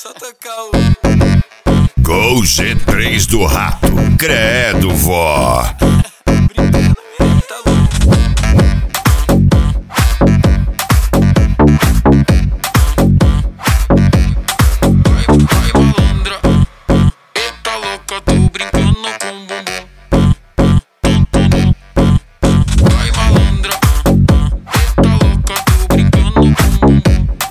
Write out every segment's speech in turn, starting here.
Só tocar o... Gol G3 do Rato, credo, vó. Brincando mesmo, tá louco. Vai malandra, eita louca, tô brincando com o bumbum. Vai malandra, eita louca, tô brincando com o bumbum.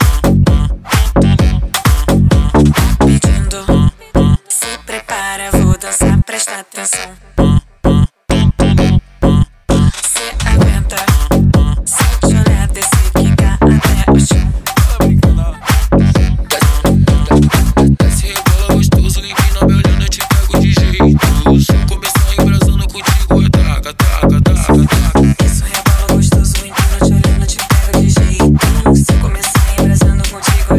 Pedindo, se prepara, vou dançar, presta atenção. Cê aguenta, se eu te olhar, descer, quicar até o chão. Desce, rebola gostoso, limpinho me olhando, eu te pego de jeito. Se eu começar embrasando contigo, é taca, taca, taca, taca. Isso rebola gostoso, empina te olhando, te pego de jeito. Se eu começar embrasando contigo,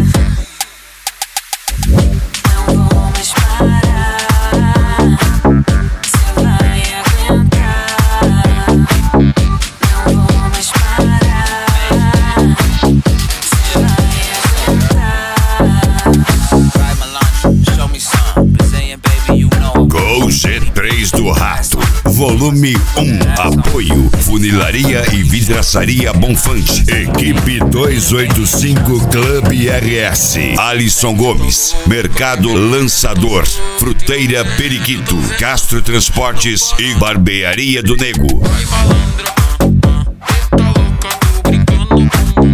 não vou mais parar. Cê vai aguentar. Não vou mais parar. Cê vai aguentar. Vai malandro, show me some. Brazilian baby, you know. Gol G3 do Rato, volume 1. Apoio Funilaria e Vidraçaria Bonfante. Equipe 285 Club RS. Alisson Gomes, Mercado Lançador, Fruteira Periquito, Castro Transportes e Barbearia do Nego. Vai malandra, eita louca, tô brincando com o bumbum.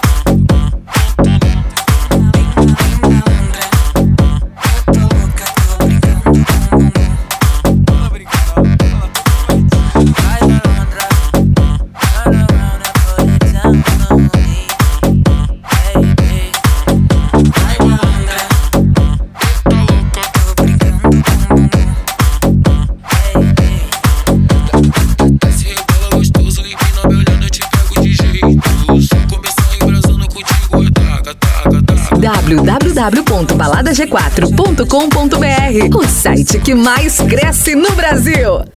Eu tô louca, tô brincando com o bumbum. Fala brincando, Vai malandra, turn around and put it down on me, baby. Vai malandra, eita louca. tô brincando com o bumbum, baby. Desce, rebola gostoso, limpinho me olhando, eu te pego de jeito. Se eu começar embrasando contigo, é taca, taca, taca. www.baladag4.com.br, o site que mais cresce no Brasil.